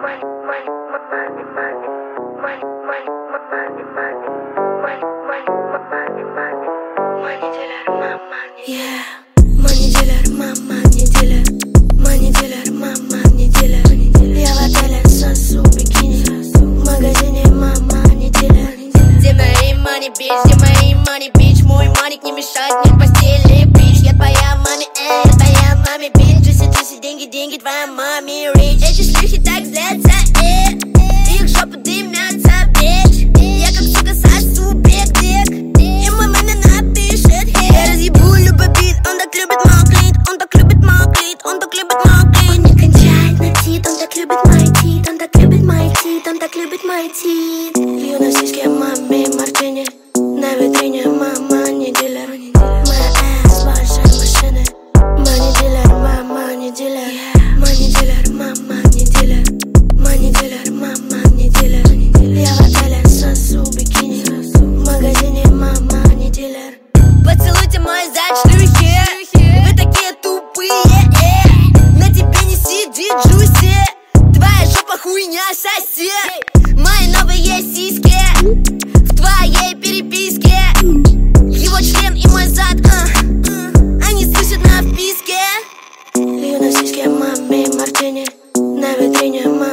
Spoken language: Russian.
Money dealer, мама не дилер. Money dealer, мама не дилер. Я в отеле сосу бикини, в магазине мама не дилер. Где мои money, bitch, где мои money, bitch? Мой маник не мешает мне в постели, bitch. Я твоя маме, я твоя маме, bitch. Джуси, джуси, деньги, деньги, твоя маме, rich. Эти шлюхи так злятся, их жопы дымятся, bitch. Я как сука сосу биг-дик, и мой маме напишет хит. Я разъебу любой бит, он так любит мой клит, он так любит мой клит, он так любит мой клит. Он не кончает на тит, он так любит мой тит, он так любит мой тит, он так любит мой тит. Лью на сиське маме мартини, на витрине мама не дилер. Моя ass вашей машины. Money dealer, мама не дилер. Money dealer, мама не дилер. Money dealer, мама не дилер. Я в отеле сосу бикини, в магазине мама не дилер. Поцелуйте мой зад, шлюхи, вы такие тупые, на тебе не сидит джуси, твоя жопа хуйня, соси. Мои новые сиськи в твоей переписке, его член и мой зад, они слышат на вписке. Лью на сиське маме мартини, на витрине